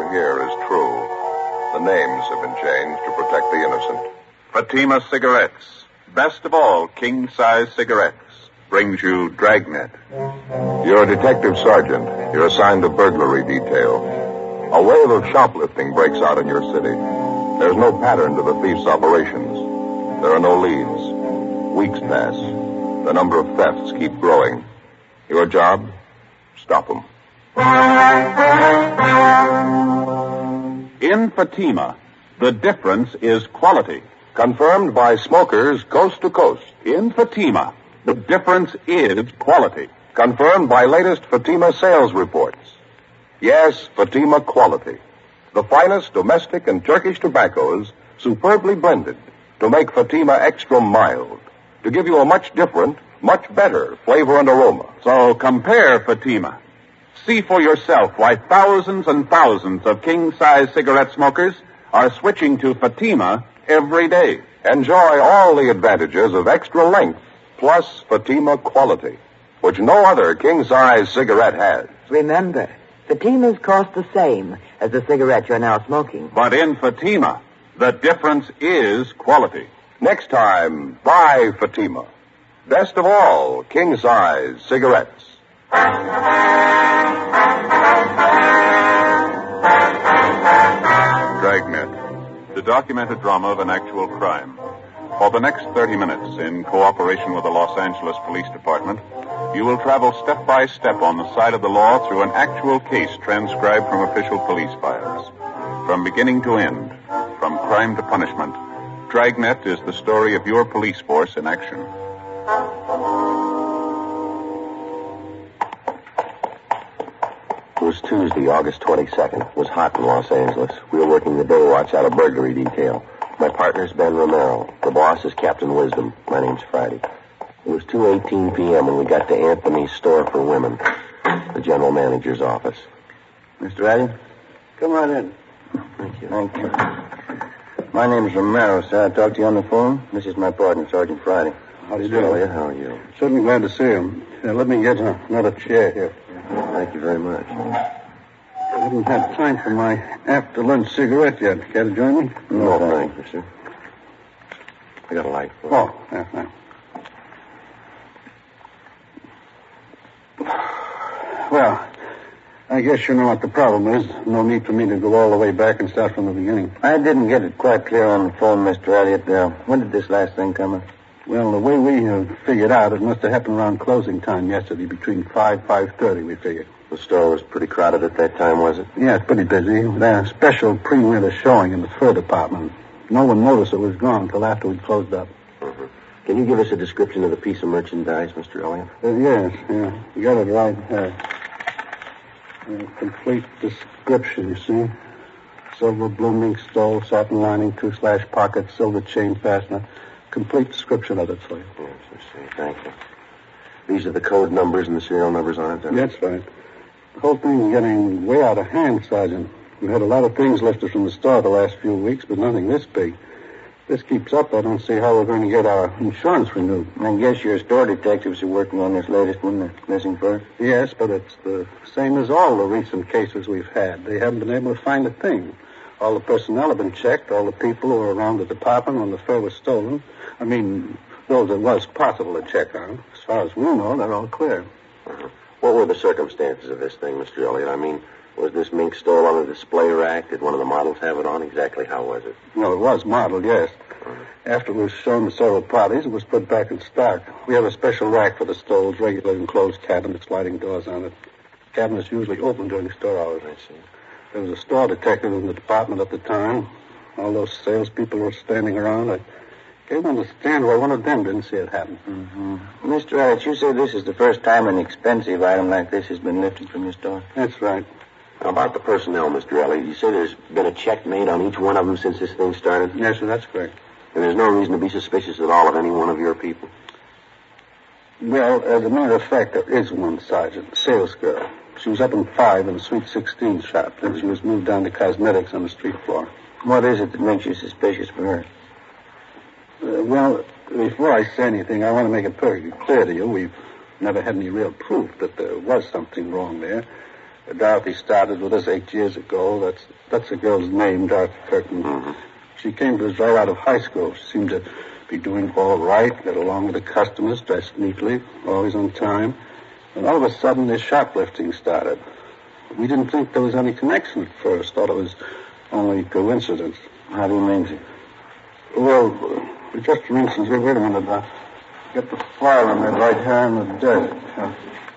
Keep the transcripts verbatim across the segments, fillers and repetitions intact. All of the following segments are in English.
to hear is true. The names have been changed to protect the innocent. Fatima Cigarettes, best of all king-size cigarettes, brings you Dragnet. You're a detective sergeant. You're assigned to burglary detail. A wave of shoplifting breaks out in your city. There's no pattern to the thief's operations. There are no leads. Weeks pass. The number of thefts keep growing. Your job? Stop them. In Fatima, the difference is quality. Confirmed by smokers coast to coast. In Fatima, the difference is quality. Confirmed by latest Fatima sales reports. Yes, Fatima quality. The finest domestic and Turkish tobaccos superbly blended to make Fatima extra mild, to give you a much different, much better flavor and aroma. So compare Fatima. See for yourself why thousands and thousands of king-size cigarette smokers are switching to Fatima every day. Enjoy all the advantages of extra length plus Fatima quality, which no other king-size cigarette has. Remember, Fatimas cost the same as the cigarette you're now smoking. But in Fatima, the difference is quality. Next time, buy Fatima. Best of all, king-size cigarettes. Dragnet, the documented drama of an actual crime. For the next thirty minutes, in cooperation with the Los Angeles Police Department, you will travel step by step on the side of the law through an actual case transcribed from official police files. From beginning to end, from crime to punishment, Dragnet is the story of your police force in action. It was Tuesday, August twenty-second. It was hot in Los Angeles. We were working the day watch out of burglary detail. My partner's Ben Romero. The boss is Captain Wisdom. My name's Friday. It was two eighteen p.m. when we got to Anthony's Store for Women, the general manager's office. Mister Addy? Come right in. Thank you. Thank you. My name's Romero, sir. I talked to you on the phone. This is my partner, Sergeant Friday. How do you do? Elliot, how are you? Certainly glad to see him. Now, let me get uh, another chair here. Thank you very much. I haven't had time for my after-lunch cigarette yet. Care to join me? No, thank you, sir. I got a light for you. Oh, yeah, thanks. Well, I guess you know what the problem is. No need for me to go all the way back and start from the beginning. I didn't get it quite clear on the phone, Mister Elliott. Uh, when did this last thing come in? Well, the way we have figured out, it must have happened around closing time yesterday, between five, five thirty, we figured. The store was pretty crowded at that time, was it? Yeah, it's pretty busy. They had a special pre-winter showing in the fur department. No one noticed it was gone until after we closed up. Mm-hmm. Can you give us a description of the piece of merchandise, Mister Elliott? Uh, yes, yeah. You got it right. Uh, a complete description, you see. Silver blooming stole, satin lining, two-slash pocket, silver chain fastener. Complete description of it for you. Yes, I see. Thank you. These are the code numbers and the serial numbers on it, then? That's right. The whole thing's getting way out of hand, Sergeant. We've had a lot of things lifted from the store the last few weeks, but nothing this big. If this keeps up, I don't see how we're going to get our insurance renewed. I guess your store detectives are working on this latest one, the missing fur? Yes, but it's the same as all the recent cases we've had. They haven't been able to find a thing. All the personnel have been checked, all the people who were around the department when the fur was stolen. I mean, those it was possible to check on. As far as we know, they're all clear. Uh-huh. What were the circumstances of this thing, Mister Elliott? I mean, was this mink stole on a display rack? Did one of the models have it on? Exactly how was it? Well, it was modeled, yes. Uh-huh. After it was shown to several parties, it was put back in stock. We have a special rack for the stoles, regular enclosed cabinet, sliding doors on it. Cabinets usually open during store hours. I see. There was a store detective in the department at the time. All those salespeople were standing around. I can't understand why one of them didn't see it happen. Mm-hmm. Mister Elliott, you say this is the first time an expensive item like this has been lifted from your store? That's right. How about the personnel, Mister Elliott? You say there's been a check made on each one of them since this thing started? Yes, sir, that's correct. And there's no reason to be suspicious at all of any one of your people? Well, as a matter of fact, there is one, Sergeant, sales girl. She was up in five in the Sweet sixteen shop. Then she was moved down to cosmetics on the street floor. What is it that makes you suspicious for her? Uh, well, before I say anything, I want to make it perfectly clear to you. We've never had any real proof that there was something wrong there. Dorothy started with us eight years ago. That's that's the girl's name, Dorothy Kirkman. Mm-hmm. She came to us right out of high school. She seemed to be doing all right, got along with the customers, dressed neatly, always on time. And all of a sudden, this shoplifting started. We didn't think there was any connection at first. Thought it was only coincidence. How do you mean, sir? Well, uh, just for instance, wait, wait a minute. Uh, get the file on that right here in the desk. Uh,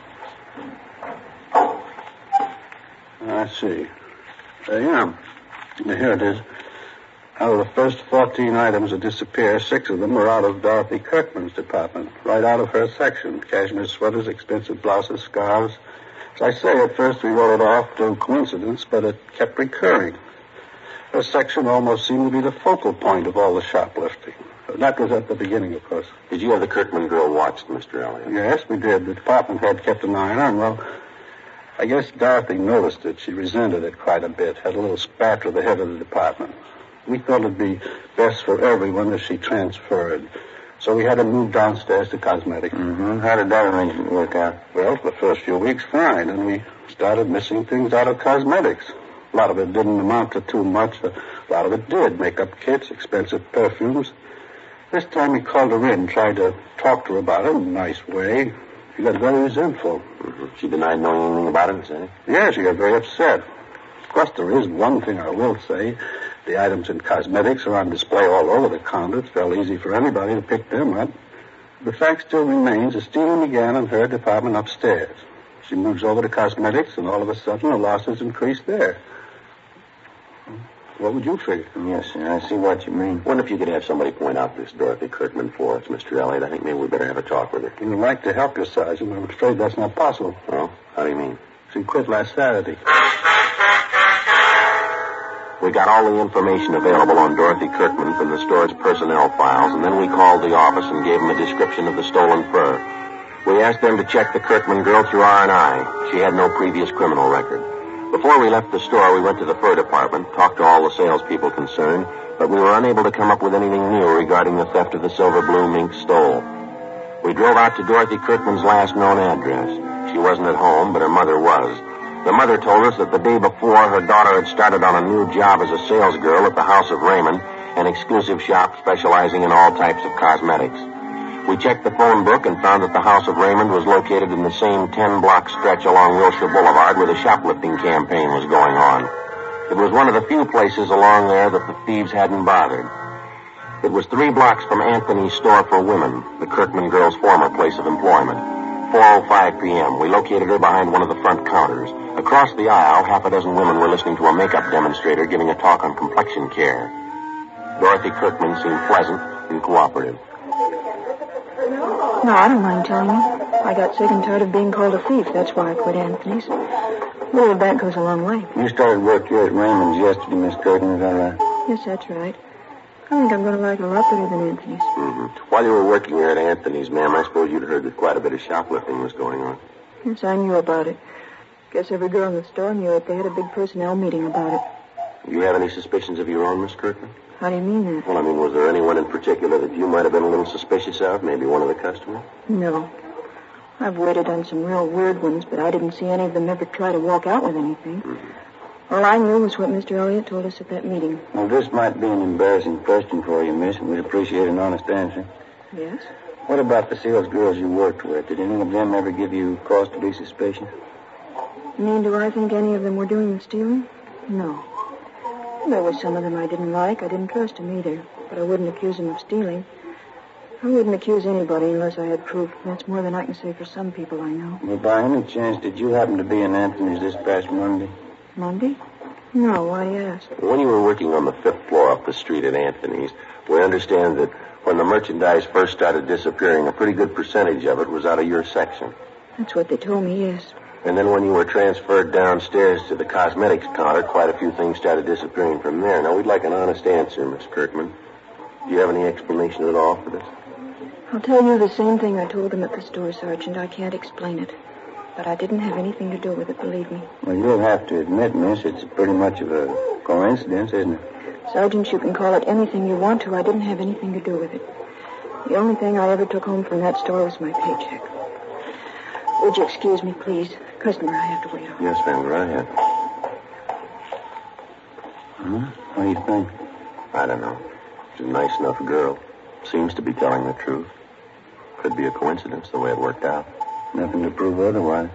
I see. Uh, yeah. Here it is. Out of the first fourteen items that disappear, six of them were out of Dorothy Kirkman's department, right out of her section. Cashmere sweaters, expensive blouses, scarves. As I say, at first we wrote it off to coincidence, but it kept recurring. Her section almost seemed to be the focal point of all the shoplifting. That was at the beginning, of course. Did you have the Kirkman girl watched, Mister Elliott? Yes, we did. The department head kept an eye on her, and, well, I guess Dorothy noticed it. She resented it quite a bit, had a little spat with the head of the department. We thought it'd be best for everyone if she transferred. So we had her moved downstairs to cosmetics. Mm-hmm. How did that arrangement work out? Well, for the first few weeks, fine. And we started missing things out of cosmetics. A lot of it didn't amount to too much. A lot of it did. Makeup kits, expensive perfumes. This time we called her in, tried to talk to her about it in a nice way. She got very resentful. Mm-hmm. She denied knowing anything about it, say? Yeah, she got very upset. Of course, there is one thing I will say. The items in cosmetics are on display all over the counter. It's fairly easy for anybody to pick them up. The fact still remains the stealing began in her department upstairs. She moves over to cosmetics, and all of a sudden the losses increase there. What would you figure? Yes, sir. I see what you mean. Wonder if you could have somebody point out this Dorothy Kirkman for us, Mister Elliott. I think maybe we better have a talk with her. You'd like to help you, Sergeant. I'm afraid that's not possible. Well, how do you mean? She quit last Saturday. We got all the information available on Dorothy Kirkman from the store's personnel files, and then we called the office and gave them a description of the stolen fur. We asked them to check the Kirkman girl through R and I. She had no previous criminal record. Before we left the store, we went to the fur department, talked to all the salespeople concerned, but we were unable to come up with anything new regarding the theft of the silver blue mink stole. We drove out to Dorothy Kirkman's last known address. She wasn't at home, but her mother was. The mother told us that the day before, her daughter had started on a new job as a sales girl at the House of Raymond, an exclusive shop specializing in all types of cosmetics. We checked the phone book and found that the House of Raymond was located in the same ten-block stretch along Wilshire Boulevard where the shoplifting campaign was going on. It was one of the few places along there that the thieves hadn't bothered. It was three blocks from Anthony's store for women, the Kirkman girl's former place of employment. four oh five p.m. We located her behind one of the front counters. Across the aisle, half a dozen women were listening to a makeup demonstrator giving a talk on complexion care. Dorothy Kirkman seemed pleasant and cooperative. No, I don't mind telling you. I got sick and tired of being called a thief. That's why I quit Anthony's. Really, that goes a long way. You started work here at Raymond's yesterday, Miss Kirkman, is that right? Yes, that's right. I think I'm going to like it a lot better than Anthony's. Mm-hmm. While you were working here at Anthony's, ma'am, I suppose you'd heard that quite a bit of shoplifting was going on. Yes, I knew about it. Guess every girl in the store knew it. They had a big personnel meeting about it. Do you have any suspicions of your own, Miss Kirkman? How do you mean that? Well, I mean, was there anyone in particular that you might have been a little suspicious of? Maybe one of the customers? No. I've waited on some real weird ones, but I didn't see any of them ever try to walk out with anything. Mm-hmm. All I knew was what Mister Elliott told us at that meeting. Well, this might be an embarrassing question for you, miss, and we'd appreciate an honest answer. Yes? What about the sales girls you worked with? Did any of them ever give you cause to be suspicious? You mean, do I think any of them were doing the stealing? No. There were some of them I didn't like. I didn't trust them either. But I wouldn't accuse them of stealing. I wouldn't accuse anybody unless I had proof. That's more than I can say for some people I know. Well, by any chance, did you happen to be in Anthony's this past Monday? Monday? No, why do you ask? When you were working on the fifth floor up the street at Anthony's, we understand that when the merchandise first started disappearing, a pretty good percentage of it was out of your section. That's what they told me, yes. And then when you were transferred downstairs to the cosmetics counter, quite a few things started disappearing from there. Now, we'd like an honest answer, Miss Kirkman. Do you have any explanation at all for this? I'll tell you the same thing I told him at the store, Sergeant. I can't explain it. But I didn't have anything to do with it, believe me. Well, you'll have to admit, miss, it's pretty much of a coincidence, isn't it? Sergeant, you can call it anything you want to. I didn't have anything to do with it. The only thing I ever took home from that store was my paycheck. Would you excuse me, please? Customer, I have to wait on. Yes, ma'am. Go right ahead. Hmm? What do you think? I don't know. She's a nice enough girl. Seems to be telling the truth. Could be a coincidence the way it worked out. Nothing to prove otherwise.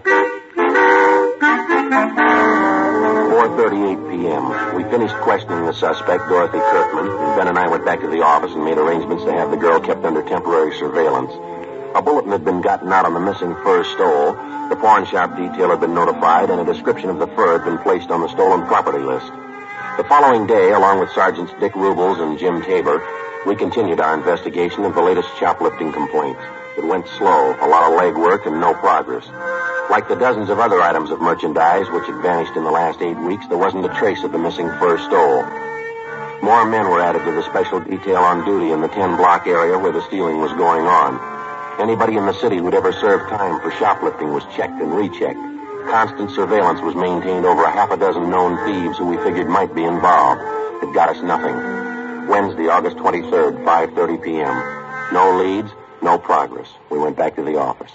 four thirty-eight p.m. We finished questioning the suspect, Dorothy Kirkman, and Ben and I went back to the office and made arrangements to have the girl kept under temporary surveillance. A bulletin had been gotten out on the missing fur stole, the pawn shop detail had been notified, and a description of the fur had been placed on the stolen property list. The following day, along with Sergeants Dick Rubles and Jim Tabor, we continued our investigation of the latest shoplifting complaints. It went slow, a lot of legwork, and no progress. Like the dozens of other items of merchandise which had vanished in the last eight weeks, there wasn't a trace of the missing fur stole. More men were added to the special detail on duty in the ten-block area where the stealing was going on. Anybody in the city who'd ever served time for shoplifting was checked and rechecked. Constant surveillance was maintained over a half a dozen known thieves who we figured might be involved. It got us nothing. Wednesday, August twenty-third, five thirty p.m. No leads, no progress. We went back to the office.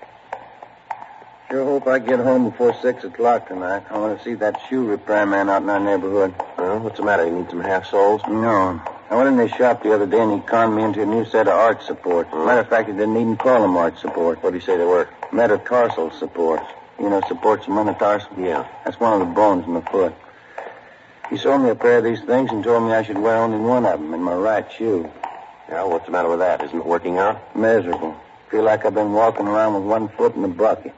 Sure hope I get home before six o'clock tonight. I want to see that shoe repair man out in our neighborhood. Well, what's the matter? You need some half-soles? No. I went in his shop the other day and he conned me into a new set of arch supports. Hmm. Matter of fact, he didn't even call them arch supports. What did he say they were? Metatarsal supports. You know, supports the metatarsal? Yeah. That's one of the bones in the foot. He sold me a pair of these things and told me I should wear only one of them in my right shoe. Yeah, what's the matter with that? Isn't it working out? Miserable. Feel like I've been walking around with one foot in a bucket.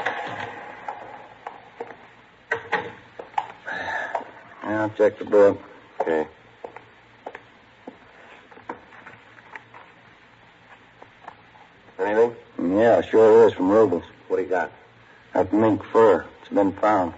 I'll check the book. Okay. Anything? Yeah, sure is, from Rubles. What do you got? That mink fur. It's been found.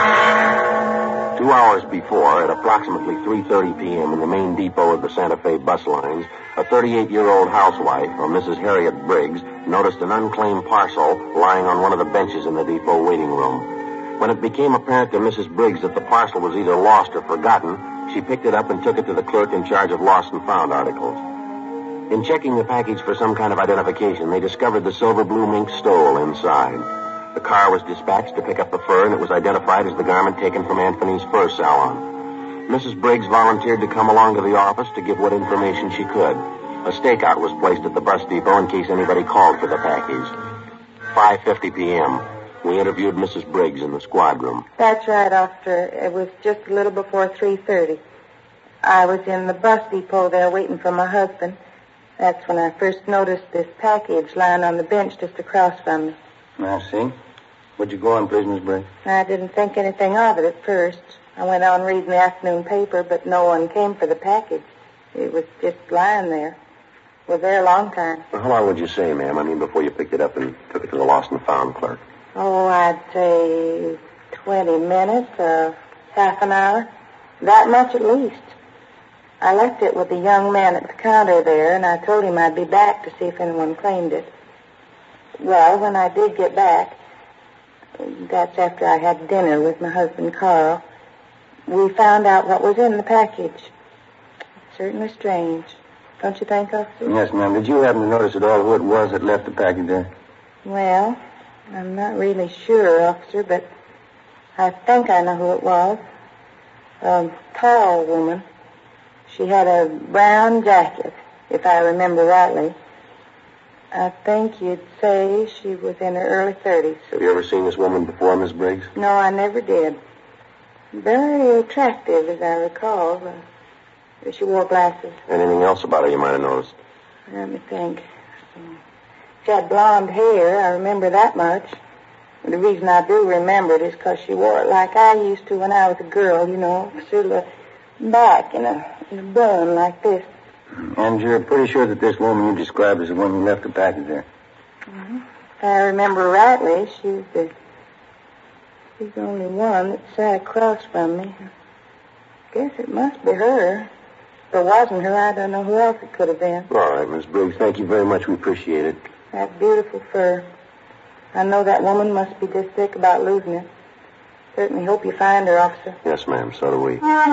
Two hours before, at approximately three thirty p.m. in the main depot of the Santa Fe bus lines, a thirty-eight-year-old housewife, or Missus Harriet Briggs, noticed an unclaimed parcel lying on one of the benches in the depot waiting room. When it became apparent to Missus Briggs that the parcel was either lost or forgotten, she picked it up and took it to the clerk in charge of lost and found articles. In checking the package for some kind of identification, they discovered the silver blue mink stole inside. The car was dispatched to pick up the fur, and it was identified as the garment taken from Anthony's fur salon. Missus Briggs volunteered to come along to the office to give what information she could. A stakeout was placed at the bus depot in case anybody called for the package. five fifty p.m. We interviewed Missus Briggs in the squad room. That's right, officer. It was just a little before three thirty. I was in the bus depot there waiting for my husband. That's when I first noticed this package lying on the bench just across from me. I see. Would you go on, please, Miss Briggs? I didn't think anything of it at first. I went on reading the afternoon paper, but no one came for the package. It was just lying there. It was there a long time. Well, how long would you say, ma'am? I mean, before you picked it up and took it to the lost and found clerk? Oh, I'd say twenty minutes, uh, half an hour. That much at least. I left it with the young man at the counter there, and I told him I'd be back to see if anyone claimed it. Well, when I did get back, that's after I had dinner with my husband, Carl, we found out what was in the package. It's certainly strange. Don't you think, officer? Yes, ma'am. Did you happen to notice at all who it was that left the package there? Well, I'm not really sure, officer, but I think I know who it was. A tall woman. She had a brown jacket, if I remember rightly. I think you'd say she was in her early thirties. Have you ever seen this woman before, Miss Briggs? No, I never did. Very attractive, as I recall. Uh, she wore glasses. Anything else about her you might have noticed? Let me think. She had blonde hair. I remember that much. The reason I do remember it is because she wore it like I used to when I was a girl, you know, sort of back in a, in a bun like this. And you're pretty sure that this woman you described is the one who left the package there? Mm-hmm. If I remember rightly, she was the, she's the only one that sat across from me. I guess it must be her. If it wasn't her, I don't know who else it could have been. All right, Miss Briggs. Thank you very much. We appreciate it. That beautiful fur. I know that woman must be just sick about losing it. Certainly hope you find her, officer. Yes, ma'am, so do we.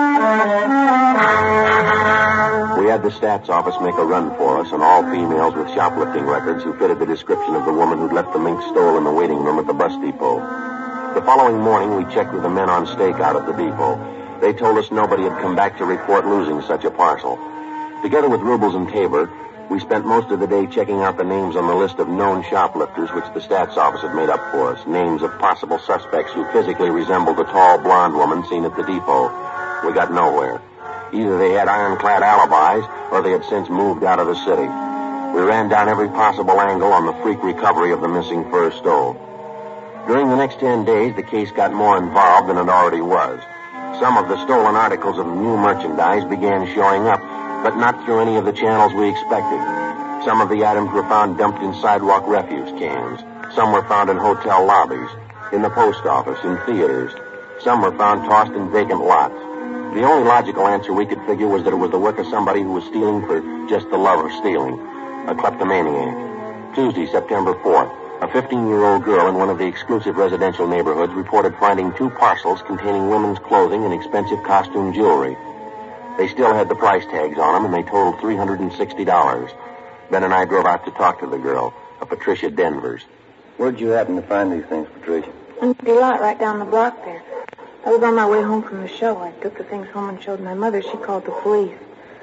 We had the stats office make a run for us, and all females with shoplifting records who fitted the description of the woman who'd left the mink stole in the waiting room at the bus depot. The following morning, we checked with the men on stakeout at the depot. They told us nobody had come back to report losing such a parcel. Together with Rubles and Tabor, we spent most of the day checking out the names on the list of known shoplifters which the stats office had made up for us, names of possible suspects who physically resembled the tall blonde woman seen at the depot. We got nowhere. Either they had ironclad alibis or they had since moved out of the city. We ran down every possible angle on the freak recovery of the missing fur stole. During the next ten days, the case got more involved than it already was. Some of the stolen articles of new merchandise began showing up, but not through any of the channels we expected. Some of the items were found dumped in sidewalk refuse cans. Some were found in hotel lobbies, in the post office, in theaters. Some were found tossed in vacant lots. The only logical answer we could figure was that it was the work of somebody who was stealing for just the love of stealing, a kleptomaniac. Tuesday, September fourth, a fifteen-year-old girl in one of the exclusive residential neighborhoods reported finding two parcels containing women's clothing and expensive costume jewelry. They still had the price tags on them, and they totaled three hundred sixty dollars. Ben and I drove out to talk to the girl, a Patricia Denvers. Where'd you happen to find these things, Patricia? An empty lot right down the block there. I was on my way home from the show. I took the things home and showed my mother. She called the police.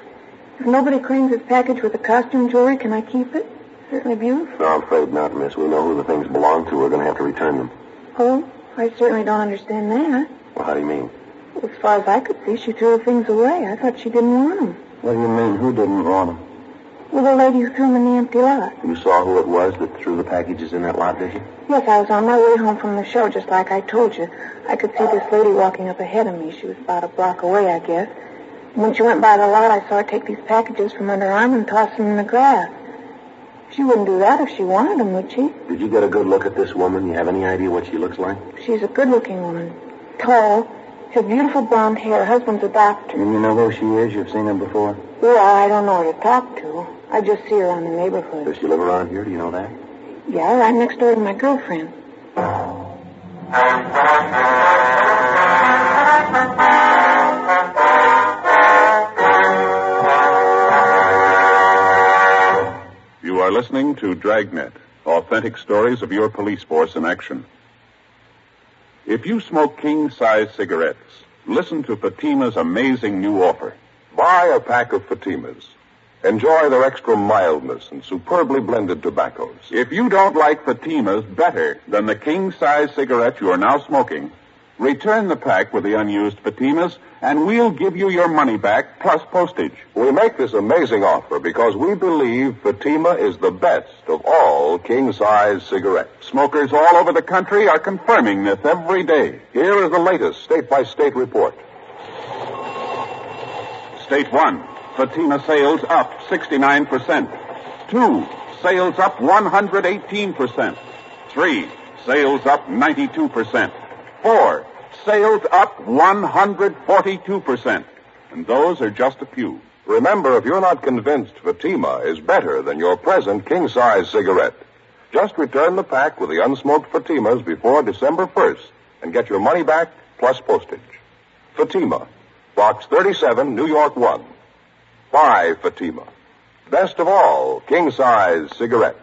If nobody claims this package with the costume jewelry, can I keep it? Certainly beautiful. No, I'm afraid not, miss. We know who the things belong to. We're going to have to return them. Oh, I certainly don't understand that. Well, how do you mean? Well, as far as I could see, she threw the things away. I thought she didn't want them. What do you mean, who didn't want them? Well, the lady who threw them in the empty lot. You saw who it was that threw the packages in that lot, did you? Yes, I was on my way home from the show, just like I told you. I could see this lady walking up ahead of me. She was about a block away, I guess. And when she went by the lot, I saw her take these packages from under her arm and toss them in the grass. She wouldn't do that if she wanted them, would she? Did you get a good look at this woman? You have any idea what she looks like? She's a good-looking woman. Tall. Has beautiful blonde hair. Her husband's a doctor. And you know who she is? You've seen her before? Well, I don't know her to talk to. I just see her around the neighborhood. Does she live around here? Do you know that? Yeah, right next door to my girlfriend. You are listening to Dragnet, authentic stories of your police force in action. If you smoke king-size cigarettes, listen to Fatima's amazing new offer. Buy a pack of Fatimas. Enjoy their extra mildness and superbly blended tobaccos. If you don't like Fatimas better than the king-size cigarettes you are now smoking, return the pack with the unused Fatimas, and we'll give you your money back plus postage. We make this amazing offer because we believe Fatima is the best of all king-size cigarettes. Smokers all over the country are confirming this every day. Here is the latest state-by-state report. State one, Fatima sales up sixty-nine percent. Two, sales up one hundred eighteen percent. Three, sales up ninety-two percent. Four, sales up one hundred forty-two percent. And those are just a few. Remember, if you're not convinced Fatima is better than your present king-size cigarette, just return the pack with the unsmoked Fatimas before December first and get your money back plus postage. Fatima, Box thirty-seven, New York one. Buy Fatima. Best of all, king-size cigarettes.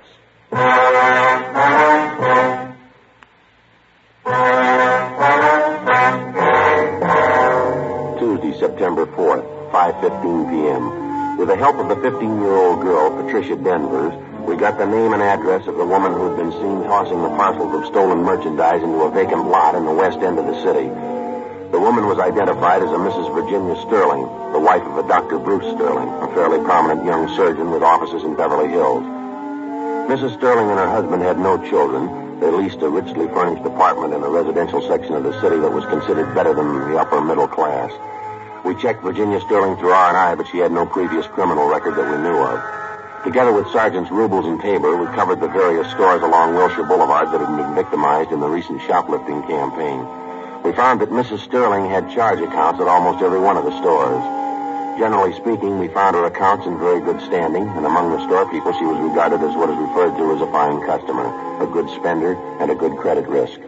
Tuesday, September fourth, five fifteen p.m. With the help of the fifteen-year-old girl, Patricia Denvers, we got the name and address of the woman who had been seen tossing the parcels of stolen merchandise into a vacant lot in the west end of the city. The woman was identified as a Missus Virginia Sterling, the wife of a Doctor Bruce Sterling, a fairly prominent young surgeon with offices in Beverly Hills. Missus Sterling and her husband had no children. They leased a richly furnished apartment in a residential section of the city that was considered better than the upper middle class. We checked Virginia Sterling through R and I, but she had no previous criminal record that we knew of. Together with Sergeants Rubles and Tabor, we covered the various stores along Wilshire Boulevard that had been victimized in the recent shoplifting campaign. We found that Missus Sterling had charge accounts at almost every one of the stores. Generally speaking, we found her accounts in very good standing, and among the store people, she was regarded as what is referred to as a fine customer, a good spender, and a good credit risk.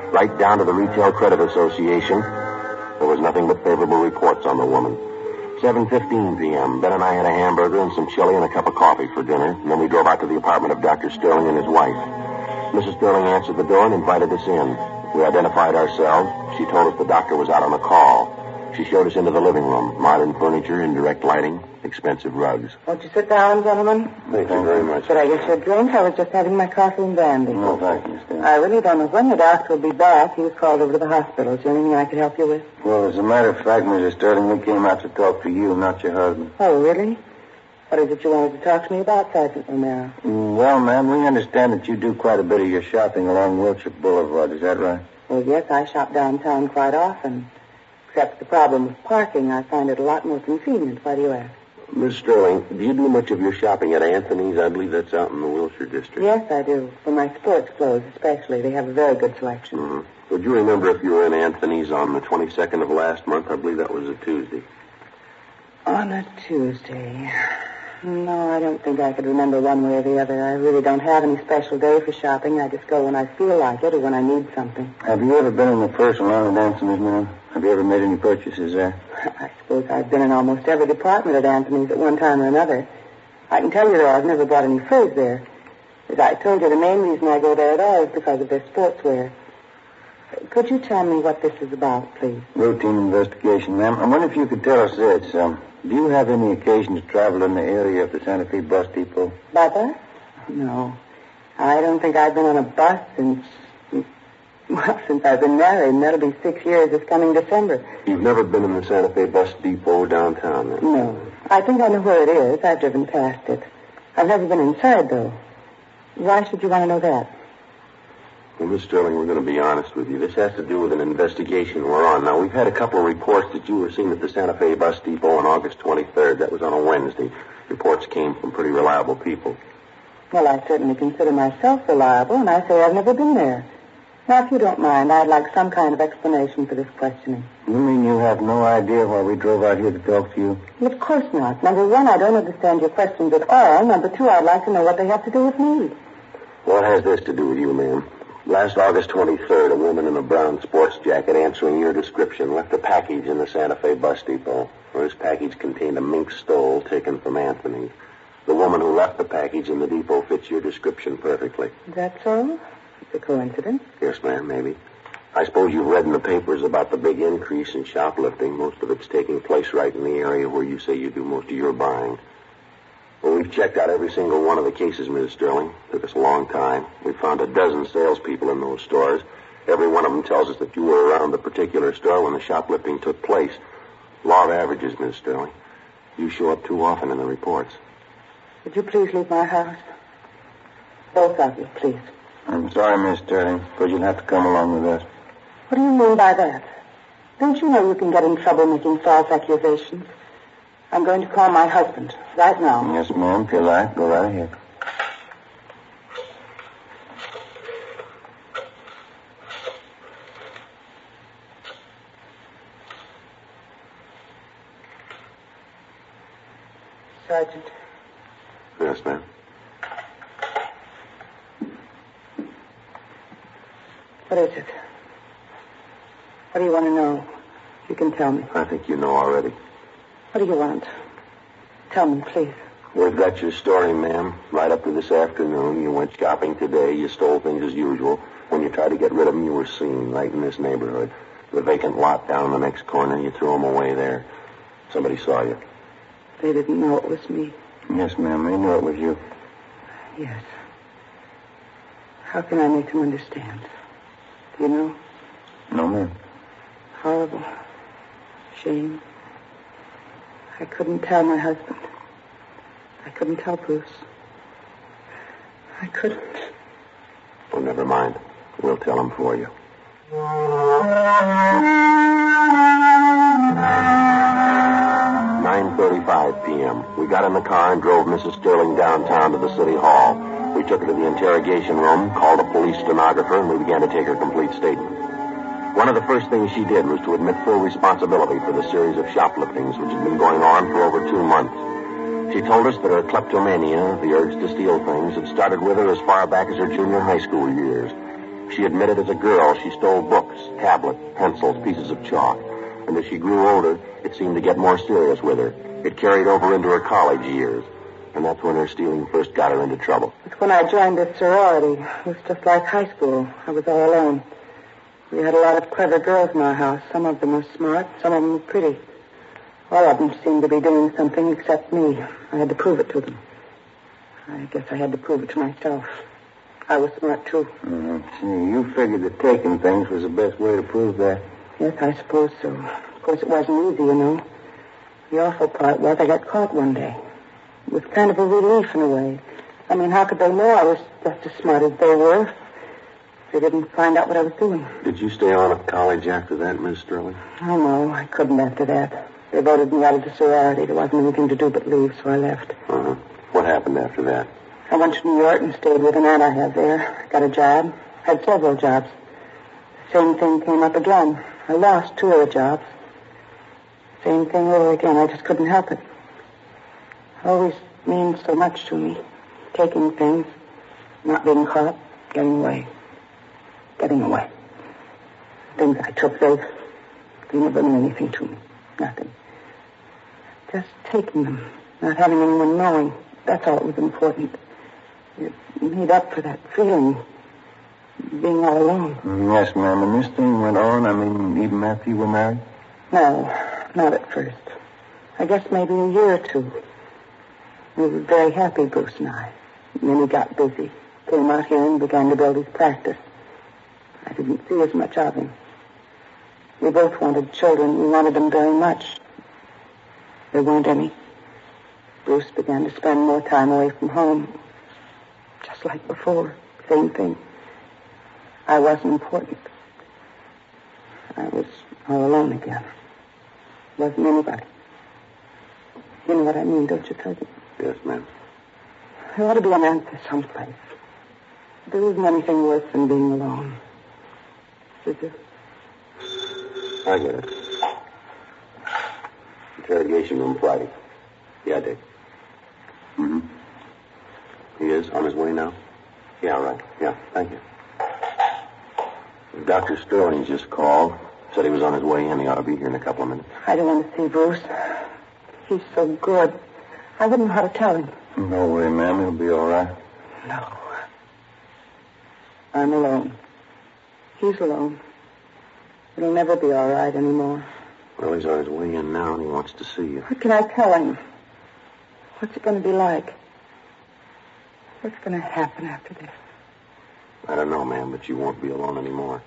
right down to the Retail Credit Association. There was nothing but favorable reports on the woman. seven fifteen p.m. Ben and I had a hamburger and some chili and a cup of coffee for dinner, and then we drove out to the apartment of Doctor Sterling and his wife. Missus Sterling answered the door and invited us in. We identified ourselves. She told us the doctor was out on a call. She showed us into the living room. Modern furniture, indirect lighting, expensive rugs. Won't you sit down, gentlemen? Thank you very much. Should I get you a drink? I was just having my coffee and brandy. No, thank you, Mister I really don't know when the doctor will be back. He was called over to the hospital. Is there anything I could help you with? Well, as a matter of fact, Missus Sterling, we came out to talk to you, not your husband. Oh, really? What is it you wanted to talk to me about, Sergeant Romero? Mm, well, ma'am, we understand that you do quite a bit of your shopping along Wilshire Boulevard. Is that right? Well, yes, I shop downtown quite often. Except the problem of parking, I find it a lot more convenient. Why do you ask? Miss Sterling, do you do much of your shopping at Anthony's? I believe that's out in the Wilshire district. Yes, I do. For my sports clothes, especially. They have a very good selection. Mm-hmm. Would you remember if you were in Anthony's on the twenty-second of last month? I believe that was a Tuesday. On a Tuesday. No, I don't think I could remember one way or the other. I really don't have any special day for shopping. I just go when I feel like it or when I need something. Have you ever been in the first line at Anthony's, ma'am? Have you ever made any purchases there? I suppose I've been in almost every department at Anthony's at one time or another. I can tell you, though, I've never bought any furs there. As I told you, the main reason I go there at all is because of their sportswear. Could you tell me what this is about, please? Routine investigation, ma'am. I wonder if you could tell us this. Um, do you have any occasion to travel in the area of the Santa Fe bus depot? By bus? No. I don't think I've been on a bus since... Well, since I've been married, and that'll be six years this coming December. You've never been in the Santa Fe bus depot downtown, then? No. I think I know where it is. I've driven past it. I've never been inside, though. Why should you want to know that? Well, Miss Sterling, we're going to be honest with you. This has to do with an investigation we're on. Now, we've had a couple of reports that you were seen at the Santa Fe bus depot on August twenty-third. That was on a Wednesday. Reports came from pretty reliable people. Well, I certainly consider myself reliable, and I say I've never been there. Now, if you don't mind, I'd like some kind of explanation for this questioning. You mean you have no idea why we drove out here to talk to you? Well, of course not. Number one, I don't understand your questions at all. Number two, I'd like to know what they have to do with me. What has this to do with you, ma'am? Last August twenty-third, a woman in a brown sports jacket answering your description left a package in the Santa Fe bus depot. Well, this package contained a mink stole taken from Anthony. The woman who left the package in the depot fits your description perfectly. Is that so? It's a coincidence. Yes, ma'am, maybe. I suppose you've read in the papers about the big increase in shoplifting. Most of it's taking place right in the area where you say you do most of your buying. Well, we've checked out every single one of the cases, Missus Sterling. Took us a long time. We found a dozen salespeople in those stores. Every one of them tells us that you were around the particular store when the shoplifting took place. Law of averages, Missus Sterling. You show up too often in the reports. Would you please leave my house? Both of you, please. I'm sorry, Miss Sterling, but you'll have to come along with us. What do you mean by that? Don't you know you can get in trouble making false accusations? I'm going to call my husband right now. Yes, ma'am. If you like, go right ahead. Sergeant. Yes, ma'am. What is it? What do you want to know? You can tell me. I think you know already. What do you want? Tell me, please. We've got your story, ma'am. Right up to this afternoon, you went shopping today. You stole things as usual. When you tried to get rid of them, you were seen right in this neighborhood. The vacant lot down in the next corner, you threw them away there. Somebody saw you. They didn't know it was me. Yes, ma'am. They knew it was you. Yes. How can I make them understand? Do you know? No, ma'am. Horrible. Shame. I couldn't tell my husband. I couldn't tell Bruce. I couldn't. Well, never mind. We'll tell him for you. nine thirty-five p.m. We got in the car and drove Missus Sterling downtown to the city hall. We took her to the interrogation room, called a police stenographer, and we began to take her complete statement. One of the first things she did was to admit full responsibility for the series of shopliftings which had been going on for over two months. She told us that her kleptomania, the urge to steal things, had started with her as far back as her junior high school years. She admitted as a girl she stole books, tablets, pencils, pieces of chalk. And as she grew older, it seemed to get more serious with her. It carried over into her college years. And that's when her stealing first got her into trouble. It's when I joined the sorority. It was just like high school. I was all alone. We had a lot of clever girls in our house. Some of them were smart, some of them were pretty. All of them seemed to be doing something except me. I had to prove it to them. I guess I had to prove it to myself. I was smart, too. Uh, you figured that taking things was the best way to prove that. Yes, I suppose so. Of course, it wasn't easy, you know. The awful part was I got caught one day. It was kind of a relief in a way. I mean, how could they know I was just as smart as they were? They didn't find out what I was doing. Did you stay on at college after that, Miss Sterling? Oh, no, I couldn't after that. They voted me out of the sorority. There wasn't anything to do but leave, so I left. Uh-huh. What happened after that? I went to New York and stayed with an aunt I have there. Got a job. Had several jobs. The same thing came up again. I lost two of the jobs. Same thing over again. I just couldn't help it. Always means so much to me. Taking things, not being caught, getting away. Getting away. Things I took, they, they never meant anything to me. Nothing. Just taking them, not having anyone knowing. That's all that was important. It made up for that feeling, being all alone. Yes, ma'am. And this thing went on, I mean, even after you were married? No, not at first. I guess maybe a year or two. We were very happy, Bruce and I. And then he got busy. Came out here and began to build his practice. I didn't see as much of him. We both wanted children. We wanted them very much. There weren't any. Bruce began to spend more time away from home. Just like before. Same thing. I wasn't important. I was all alone again. Wasn't anybody. You know what I mean, don't you, Cousin? Yes, ma'am. There ought to be an answer someplace. There isn't anything worse than being alone. Is there? I get it. Interrogation room Friday. Yeah, Dick. Mm-hmm. He is on his way now? Yeah, right. Yeah, thank you. Doctor Sterling just called. Said he was on his way in. He ought to be here in a couple of minutes. I don't want to see Bruce. He's so good. I wouldn't know how to tell him. No worry, ma'am. He'll be all right. No. I'm alone. He's alone. It'll never be all right anymore. Well, he's on his way in now, and he wants to see you. What can I tell him? What's it going to be like? What's going to happen after this? I don't know, ma'am, but you won't be alone anymore.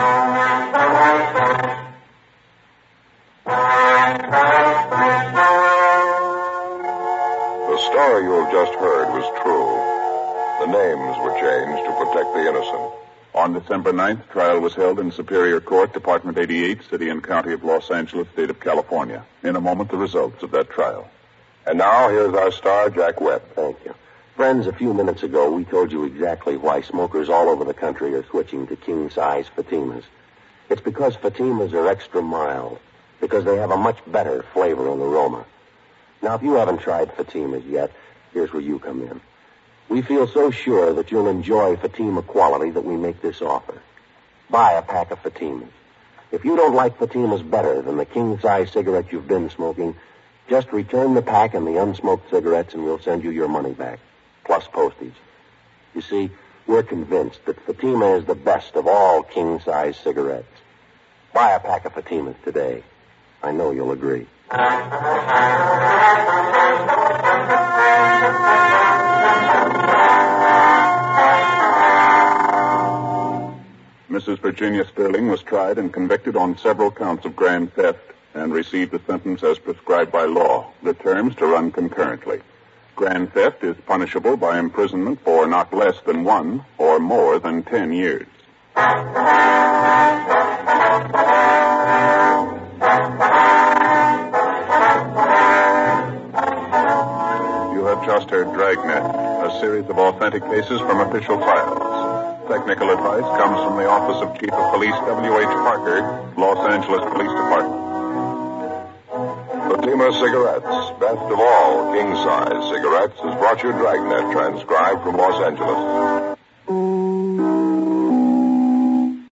The story you have just heard was true. The names were changed to protect the innocent. On December ninth, trial was held in Superior Court, Department eighty-eight, City and County of Los Angeles, State of California. In a moment, the results of that trial. And now, here's our star, Jack Webb. Thank you. Friends, a few minutes ago, we told you exactly why smokers all over the country are switching to king-size Fatimas. It's because Fatimas are extra mild, because they have a much better flavor and aroma. Now, if you haven't tried Fatimas yet, here's where you come in. We feel so sure that you'll enjoy Fatima quality that we make this offer. Buy a pack of Fatimas. If you don't like Fatimas better than the king-size cigarette you've been smoking, just return the pack and the unsmoked cigarettes and we'll send you your money back, plus postage. You see, we're convinced that Fatima is the best of all king-size cigarettes. Buy a pack of Fatimas today. I know you'll agree. Missus Virginia Sterling was tried and convicted on several counts of grand theft and received a sentence as prescribed by law, the terms to run concurrently. Grand theft is punishable by imprisonment for not less than one or more than ten years. You have just heard Dragnet, a series of authentic cases from official files. Technical advice comes from the Office of Chief of Police W H Parker, Los Angeles Police Department. Fatima Cigarettes, best of all king-size cigarettes, has brought you Dragnet, transcribed from Los Angeles.